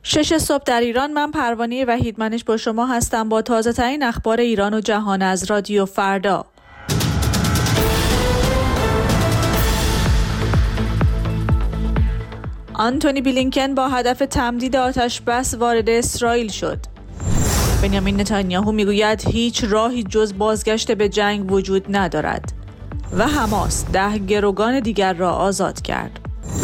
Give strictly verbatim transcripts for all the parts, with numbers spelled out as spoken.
شش صبح در ایران. من پروانه وحیدمنش با شما هستم با تازه ترین اخبار ایران و جهان از رادیو فردا. آنتونی بلینکن با هدف تمدید آتش بس وارد اسرائیل شد. بنیامین نتانیاهو میگوید هیچ راهی جز بازگشت به جنگ وجود ندارد و حماس ده گروگان دیگر را آزاد کرد.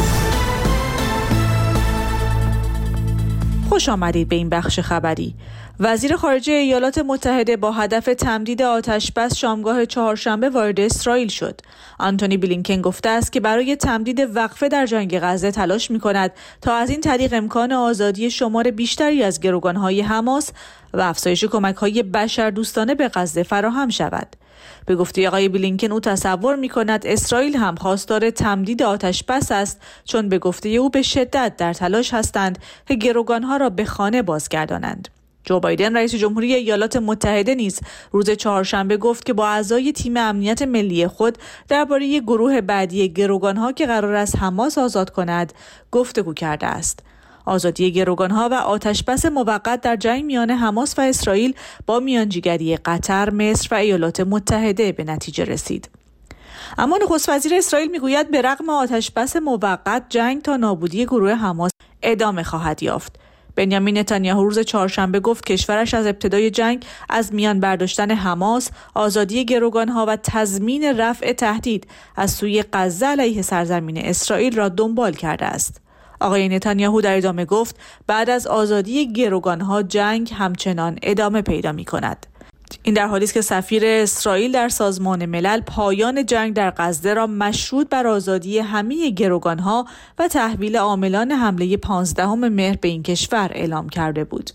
خوش آمدید به این بخش خبری. وزیر خارجه ایالات متحده با هدف تمدید آتش بس شامگاه چهارشنبه وارد اسرائیل شد. آنتونی بلینکن گفته است که برای تمدید وقفه در جنگ غزه تلاش می‌کند تا از این طریق امکان آزادی شمار بیشتری از گروگان‌های حماس و افزایش کمک‌های بشردوستانه به غزه فراهم شود. به گفته آقای بلینکن او تصور می‌کند اسرائیل هم خواستار تمدید آتش بس است، چون به گفته او به شدت در تلاش هستند که گروگان‌ها را به خانه بازگردانند. جو بایدن رئیس جمهوری ایالات متحده نیز روز چهارشنبه گفت که با اعضای تیم امنیت ملی خود درباره گروه بعدی گروگان‌ها که قرار است حماس آزاد کند گفتگو کرده است. آزادی گروگان‌ها و آتشبس موقت در جنگ میان حماس و اسرائیل با میانجیگری قطر، مصر و ایالات متحده به نتیجه رسید. اما نخست وزیر اسرائیل میگوید به رغم آتشبس موقت جنگ تا نابودی گروه حماس ادامه خواهد یافت. بنیامین نتانیاهو روز چهارشنبه گفت کشورش از ابتدای جنگ از میان برداشتن حماس، آزادی گروگان‌ها و تضمین رفع تهدید از سوی غزه علیه سرزمین اسرائیل را دنبال کرده است. آقای نتانیاهو در ادامه گفت بعد از آزادی گروگان‌ها جنگ همچنان ادامه پیدا می‌کند. این در حالی است که سفیر اسرائیل در سازمان ملل پایان جنگ در غزه را مشروط بر آزادی همه گروگان‌ها و تحویل عاملان حمله پانزدهم مهر به این کشور اعلام کرده بود.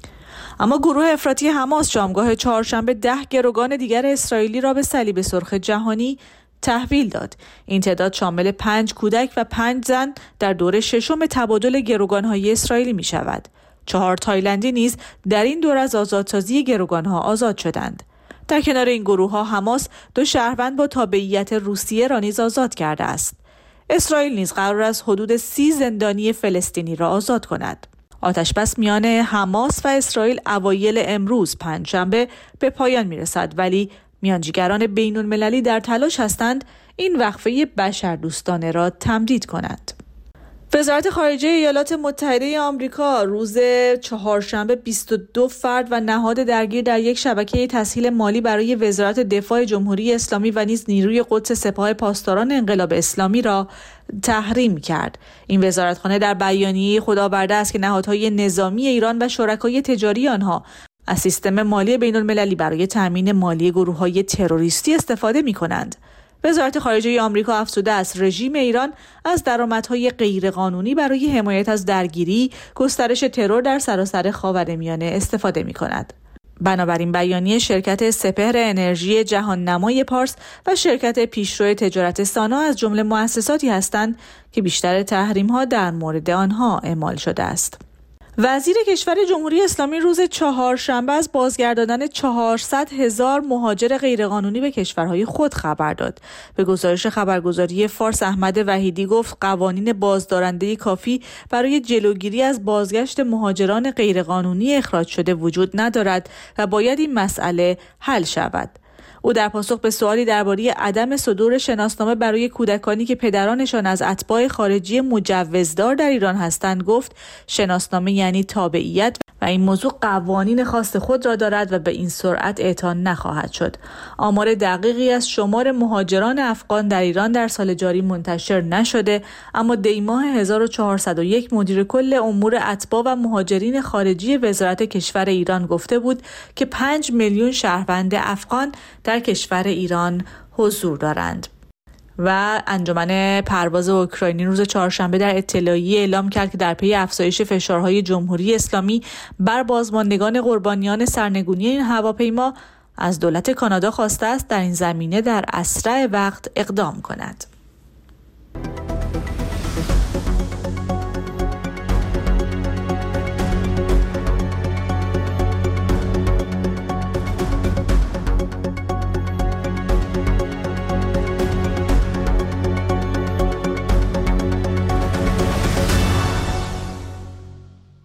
اما گروه افراطی حماس شامگاه چهارشنبه ده گروگان دیگر اسرائیلی را به صلیب سرخ جهانی تحویل داد. این تعداد شامل پنج کودک و پنج زن در دور ششم تبادل گروگان‌های اسرائیلی می شود. چهار تایلندی نیز در این دور از آزادسازی گروگان‌ها آزاد شدند. در کنار این گروه‌ها حماس دو شهروند با تابعیت روسیه را نیز آزاد کرده است. اسرائیل نیز قرار است حدود سی زندانی فلسطینی را آزاد کند. آتشبس میان حماس و اسرائیل اوایل امروز پنجشنبه به پایان می‌رسد، ولی میانجیگران بین‌المللی در تلاش هستند این وقفه بشردوستانه را تمدید کنند. وزارت خارجه ایالات متحده آمریکا روز چهارشنبه بیست و دو فرد و نهاد درگیر در یک شبکه تسهیل مالی برای وزارت دفاع جمهوری اسلامی و نیز نیروی قدس سپاه پاسداران انقلاب اسلامی را تحریم کرد. این وزارتخانه در بیانیه خود آورده است که نهادهای نظامی ایران و شرکای تجاری آنها از سیستم مالی بین‌المللی برای تامین مالی گروه‌های تروریستی استفاده می‌کنند. وزارت خارجه آمریکا افزوده است رژیم ایران از درآمدهای غیرقانونی برای حمایت از درگیری، گسترش ترور در سراسر خاورمیانه استفاده می‌کند. بنابراین بیانیه شرکت سپهر انرژی جهان نمای پارس و شرکت پیشرو تجارت سانا از جمله مؤسساتی هستند که بیشتر تحریم‌ها در مورد آنها اعمال شده است. وزیر کشور جمهوری اسلامی روز چهارشنبه از بازگرداندن چهارصد هزار مهاجر غیرقانونی به کشورهای خود خبر داد. به گزارش خبرگزاری فارس احمد وحیدی گفت قوانین بازدارنده کافی برای جلوگیری از بازگشت مهاجران غیرقانونی اخراج شده وجود ندارد و باید این مسئله حل شود. او در پاسخ به سوالی درباره عدم صدور شناسنامه برای کودکانی که پدرانشان از اتباع خارجی مجوزدار در ایران هستند گفت شناسنامه یعنی تابعیت و این موضوع قوانین خاص خود را دارد و به این سرعت اعطا نخواهد شد. آمار دقیقی از شمار مهاجران افغان در ایران در سال جاری منتشر نشده، اما دی ماه هزار و چهارصد و یک مدیر کل امور اتباع و مهاجرین خارجی وزارت کشور ایران گفته بود که پنج میلیون شهروند افغان در کشور ایران حضور دارند. و انجمن پرواز اوکراینی روز چهارشنبه در اطلاعیه اعلام کرد که در پی افزایش فشارهای جمهوری اسلامی بر بازماندگان قربانیان سرنگونی این هواپیما از دولت کانادا خواسته است در این زمینه در اسرع وقت اقدام کند.